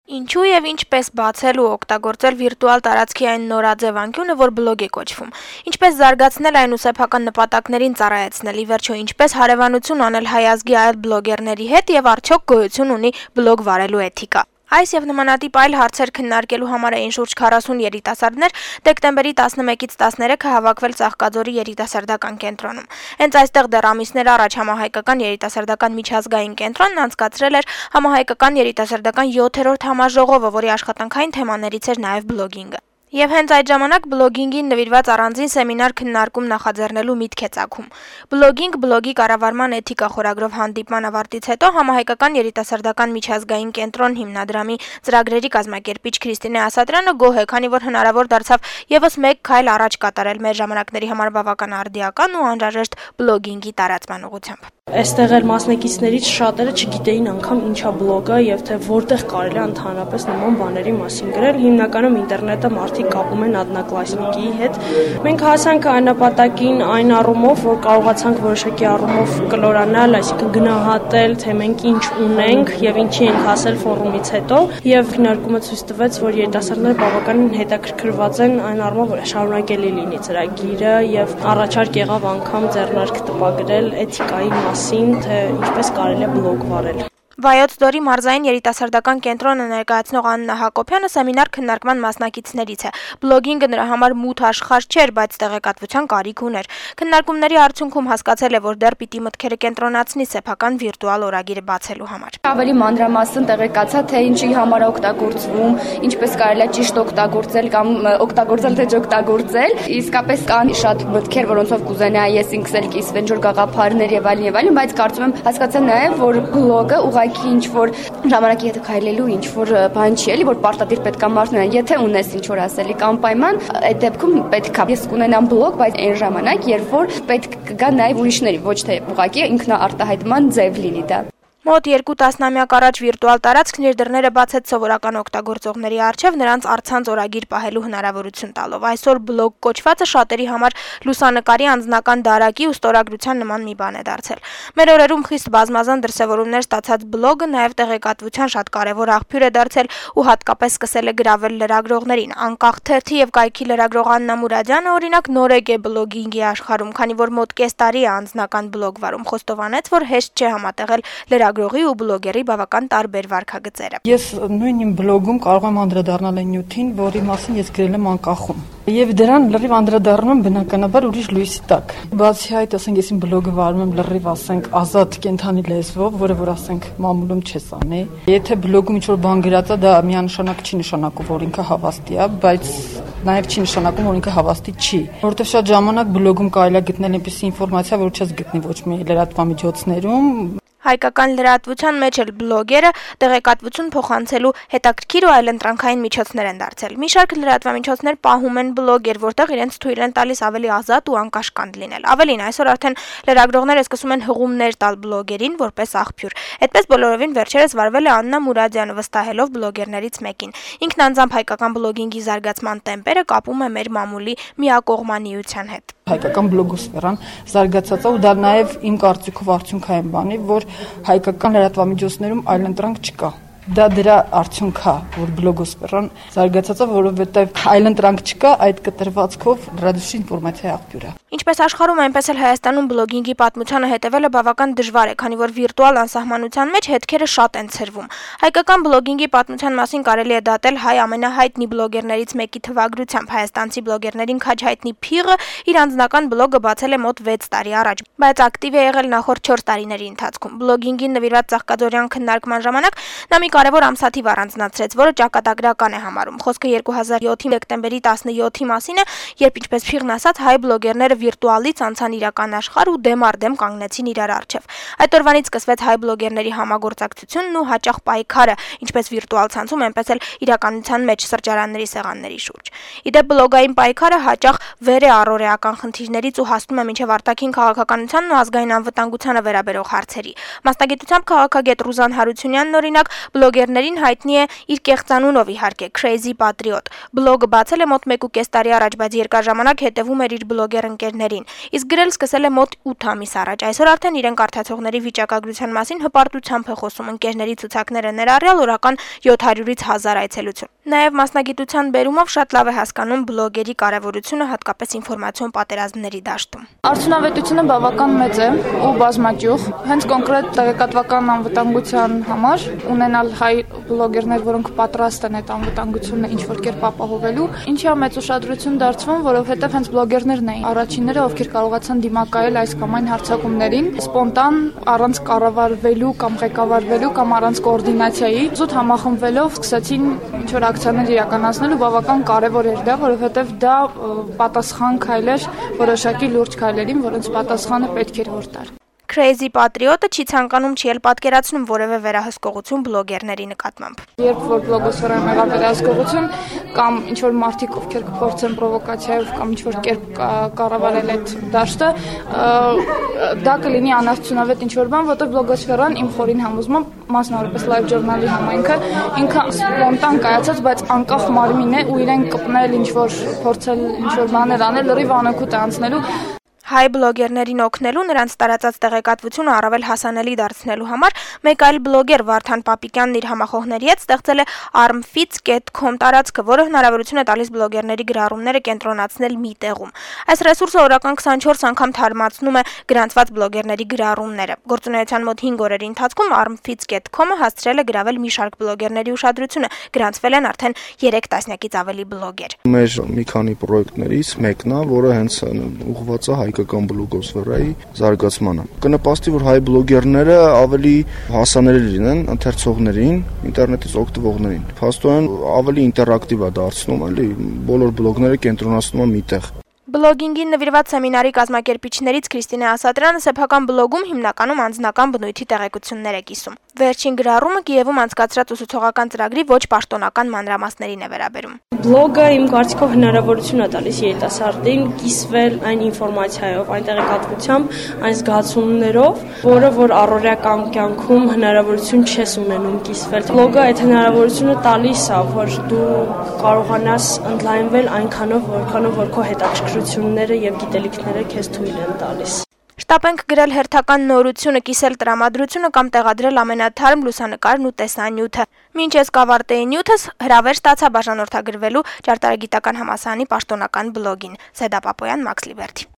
Ինչու եւ ինչպես բացել ու օգտագործել վիրտուալ տարածքի այն նորաձև անկյունը, որ բլոգ է կոչվում։ Ինչպես զարգացնել այն ու սեփական նպատակներին ծառայեցնել, ի վերջո ինչպես հարևանություն անել հայ ազգի այլ բլոգերների հետ եւ արդյոք գոյություն ունի բլոգ վարելու էթիկա։ Այս եւ նմանատիպ այլ հարցեր քննարկելու համար էին շուրջ 40 երիտասարդներ դեկտեմբերի 11-ից 13-ը հավաքվել Ծաղկաձորի երիտասարդական կենտրոնում։ Հենց այստեղ դեռ ամիսներ առաջ համահայկական երիտասարդական միջազգային կենտրոնն անցկացրել էր համահայկական երիտասարդական 7-րդ համաժողովը, որի աշխատանքային թեմաներից էր նաեւ բլոգինգը։ Եվ հենց այդ ժամանակ բլոգինգին նվիրված առանձին սեմինար քննարկում նախաձեռնելու միտք է ծագում։ Բլոգինգ, բլոգի կառավարման էթիկա խորագրով հանդիպման ավարտից հետո համահայկական երիտասարդական միջազգային կենտրոն հիմնադրամի ծրագրերի կազմակերպիչ Քրիստինե Ասատրյանը գոհ է, քանի որ հնարավոր դարձավ եւս մեկ քայլ առաջ կատարել մեր ժամանակների համար բավական արդիական ու անհրաժեշտ բլոգինգի տարածման ուղղությամբ։ Այստեղ էլ մասնակիցներից շատերը չգիտեին անգամ ինչա բլոգը եւ թե որտեղ կարելի է ընդհանրապես նման բաների մասին գրել։ Հիմնականում ինտերնետը մարդիկ կապում են одноклассники-ի հետ։ Մենք հասանք այն նպատակին այն առումով, որ կարողացանք որոշակի առումով կլորանալ, այսինքն գնահատել, թե մենք ինչ ունենք եւ ինչի ենք հասել ֆորումից հետո, եւ քննարկումը ցույց տվեց, որ երիտասարդները բավականին հետաքրքրված են այն առումով, որ շարունակելի լինի ծրագիրը եւ առաջարկ եղավ անգամ ձեռնարկ տպագրել էթիկայի թե ինչպես կարելի է բլոգ վարել։ Վայոց ձորի մարզային երիտասարդական կենտրոնը ներկայացնող Աննա Հակոբյանը սեմինար քննարկման մասնակիցներից է։ Բլոգինգը նրա համար մութ աշխարհ չէր, բայց տեղեկատվության կարիք ուներ։ Քննարկումների արդյունքում հասկացել է, որ դեռ պիտի մտքերը կենտրոնացնի սեփական վիրտուալ օրագիր բացելու համար։ Ավելի մանրամասն տեղեկացա, թե ինչի համար է օգտագործվում, ինչպես կարելի է ճիշտ օգտագործել կամ օգտագործել թե չօգտագործել։ Իսկապես կան շատ մտքեր, որոնցով կուզենայի ես ինքս էլ կիսվել ինչ-որ գաղափարներ եւ այլն, բայց կարծում եմ հասկացա նաեւ, որ բլոգը ինչ որ ժամանակի հետ քայլելու ինչ որ բան չի էլի, որ պարտադիր պետք է մարդն եթե ունես ինչ որ ասելի կամ պայման, այդ դեպքում պետք է ես կունենամ բլոգ, բայց այն ժամանակ, երբ որ պետք կգա նաև ուրիշների, ոչ թե ուղղակի ինքնաարտահայտման ձև լինի դա։ Մոտ 2 տասնամյակ առաջ վիրտուալ տարածքն իր դռները բացեց սովորական օգտագործողների առջև նրանց առցանց օրագիր պահելու հնարավորություն տալով։ Այսօր բլոգ կոչվածը շատերի համար լուսանկարի անձնական դարակի ու ստորագրության նման մի բան է դարձել։ Մեր օրերում խիստ բազմազան դրսևորումներ ստացած բլոգը նաև տեղեկատվության շատ կարևոր աղբյուր է դարձել ու հատկապես սկսել է գրավել լրագրողներին։ Անկախ թերթի եւ կայքի լրագրող Աննա Մուրադյանը օրինակ նորեկ է բլոգինգի աշխարհում, քանի որ մոտ կես տարի է անձնական բլոգ վարում, խոստովանեց, որ հեշտ չէ համատեղել լրագրողի ու բլոգերի բավական տարբեր վարքագծերը։ Ես նույն իմ բլոգում կարող եմ անդրադառնալ այն նյութին, որի մասին ես գրել եմ անկախում։ Եվ դրան լրիվ անդրադառնում եմ բնականաբար ուրիշ լույսի տակ։ Բացի այդ, ասենք ես իմ բլոգը վարում եմ լրիվ, ասենք, ազատ կենթանի լեզվով, որը որ ասենք մամուլում չես անի։ Եթե բլոգում ինչ-որ բան գրած է, դա միանշանակ չի նշանակում, որ ինքը հավաստի է, բայց նաև չի նշանակում, որ ինքը հավաստի չի։ Որովհետև շատ ժամանակ բլոգում կարելի է գտնել այնպիսի ինֆորմացիա, որ չես գտնի ոչ մի լրատվամիջոցներում։ Հայկական լրատվության մեջ էլ բլոգերը տեղեկատվություն փոխանցելու հետաքրքիր ու այլընտրանքային միջոցներ են դարձել։ Մի շարք լրատվամիջոցներ պահում են բլոգեր, որտեղ իրենց թույլ են տալիս ավելի ազատ ու անկաշկանդ լինել։ Ավելին, այսօր արդեն լրագրողները սկսում են հղումներ տալ բլոգերին որպես աղբյուր։ Այդպես բոլորովին վերջերս վարվել է Աննա Մուրադյանը, վստահելով բլոգերներից մեկին։ Ինքն անձամբ հայկական բլոգինգի զարգացման տեմպերը կապում է մեր մամուլի միակողմանիության հետ։ Հայկական բլոգոսֆերան զարգացած է ու դա նաև իմ կարծիքով արդյունք է այն բանի, որ հայկական լրատվամիջոցներում այլընտրանք չկա։ Դա դրա արդյունք է, որ բլոգոսֆերան զարգացած է, որովհետև այլընտրանք չկա, այդ կտրվածքով լրատվության ինֆորմացիայի աղբյուր է։ Ինչպես աշխարհում, այնպես էլ Հայաստանում բլոգինգի պատմությանը հետևելը բավական դժվար է, քանի որ վիրտուալ անսահմանության մեջ հետքերը շատ են ցրվում։ Հայկական բլոգինգի պատմության մասին կարելի է դատել հայ ամենահայտնի բլոգերներից մեկի թվագրությամբ։ Հայաստանցի բլոգերներին քաջ հայտնի Փիղը իր անձնական բլոգը բացել է մոտ 6 տարի առաջ, բայց ակտիվ է եղել նախորդ 4 տարիների ընթացքում։ Բլոգինգին նվիրված Ծաղկաձորյան քննարկման ժամանակ նա մի կարևոր ամսաթիվ առանձնացրեց, որը ճակատագրական է համարում։ Խոսքը 2007-ի դեկտեմբերի 17-ի մասին է, երբ ինչպես Փիղն ասաց, հայ բլոգերները վիրտուալից անցան իրական աշխարհ ու դեմ առ դեմ կանգնեցին իրար առջև։ Այդ օրվանից սկսվեց հայ բլոգերների համագործակցությունն ու հաճախ պայքարը, ինչպես վիրտուալ ցանցում, այնպես էլ իրականության մեջ սրճարանների սեղանների շուրջ։ Իդեպ բլոգային պայքարը հաճախ վեր է առօրեական խնդիրներից ու հասնում է մինչև արտաքին քաղաքականությանն ու ազգային անվտանգությանը վերաբերող հարցերի։ Մասնագիտությամբ քաղաքագետ Ռուզան Հարությունյանն օրինակ Բլոգերներին հայտնի է իր կեղծանունով իհարկե Crazy Patriot։ Բլոգը բացել է մոտ 1.5 տարի առաջ, բայց երկար ժամանակ հետևում էր իր բլոգեր ընկերներին։ Իսկ գրել սկսել է մոտ 8 ամիս առաջ։ Այսօր արդեն իրեն կարդացողների վիճակագրության մասին հպարտությամբ է խոսում, ընկերների ցուցակները ներառյալ օրական 700-ից 1000 այցելություն։ Նաև մասնագիտության բերումով շատ լավ է հասկանում բլոգերի կարևորությունը, հատկապես ինֆորմացիոն պատերազմների դաշտում։ Արդյունավետությունը բավական մեծ է ու բազմաճյուղ։ Հենց կոնկրետ տեղեկատվական անվտանգության համար ունենալ հայ բլոգերներ, որոնք պատրաստ են այդ անվտանգությունը ինչ-որ կերպ ապահովելու, ինչի մեծ ուշադրություն դարձվում, որովհետև հենց բլոգերներն էին առաջինները, ովքեր կարողացան դիմակայել այս կամ այն հարձակումներին, սպոնտան, առանց կառավարվելու կամ ղեկավարվելու կամ առանց կոորդինացիայի, զուտ համախմբվելով սկսեցին ինչ-որ ակցիաներ իրականացնել ու բավական կարևոր էր դա, որովհետև դա պատասխան քայլ էր որոշակի լուրջ քայլերին, որոնց պատասխանը պետք էր որ տար։ Crazy Patriot-ը չի ցանկանում չի էլ պատկերացնում որևէ վերահսկողություն բլոգերների նկատմամբ։ Երբ որ բլոգոսֆերան եղավ վերահսկողություն կամ ինչ-որ մարդիկ, ովքեր կփորձեն պրովոկացիայով կամ ինչ-որ կերպ կառավարել այդ դաշտը, դա կլինի անարդյունավետ ինչ-որ բան, որտեղ բլոգոսֆերան իմ խորին համոզմամբ, մասնավորապես Live Journal-ի համայնքը, ինքը սպոնտան կայացած, բայց անկախ մարմին է ու իրեն կպնել ինչ-որ փորձել ինչ-որ բաներ անել, լրիվ անօգուտ անցնելու Հայ բլոգերներին օգնելու, նրանց տարածած տեղեկատվությունը առավել հասանելի դարձնելու համար մեկ այլ բլոգեր Վարդան Պապիկյանն իր համախոհների հետ ստեղծել է armfits.com տարածքը, որը հնարավորություն է տալիս բլոգերների գրառումները կենտրոնացնել մի տեղում։ Այս ռեսուրսը օրական 24 անգամ թարմացնում է գրանցված բլոգերների գրառումները։ Գործունեության մոտ 5 օրերի ընթացքում armfits.com-ը հասցրել է գրավել մի շարք բլոգերների ուշադրությունը, գրանցվել են արդեն 3 տասնյակից ավելի բլոգեր։ Մեր մի քանի պրոյեկտներից մեկն է, որը հենց ուղղված է հայկական բլոգոսֆերայի զարգացմանը։ Կնպաստի, որ հայ բլոգերները ավելի հասանելի լինեն ընթերցողներին, ինտերնետից օգտվողներին։ Փաստորեն ավելի ինտերակտիվ է դարձնում, էլի, բոլոր բլոգները կենտրոնացնում են միտեղ։ Բլոգինգին նվիրված սեմինարի կազմակերպիչներից Քրիստինե Ասատրյանը սեփական բլոգում հիմնականում անձնական բնույթի տեղեկություններ է կիսում։ Վերջին գրառումը Կիևում անցկացրած ուսուցողական ծրագրի ոչ պաշտոնական մանրամասներին է վերաբերում։ Բլոգը իմ կարծիքով հնարավորություն է տալիս երիտասարդին կիսվել այն ինֆորմացիայով, այն տեղեկատվությամբ, այն զգացումներով, որը որ առօրյական կյանքում հնարավորություն չես ունենում կիսվել։ Բլոգը այդ հնարավորությունը տալիս է, որ դու կարողանաս ընդլայնվել այնքանով, որքանով որ քո հետաքրքրությունները եւ գիտելիքները քեզ թույլ են տալիս։ Շտապ ենք գրել հերթական նորությունը, կիսել տրամադրությունը կամ տեղադրել ամենաթարմ լուսանկարն ու տեսանյութը։ Մինչ ես կավարտեի նյութս, հրավեր ստացա բաժանորդագրվելու ճարտարագիտական համալսարանի պաշտոնական բլոգին։ Սեդա Պապոյան, Մաքս Լիբերթի։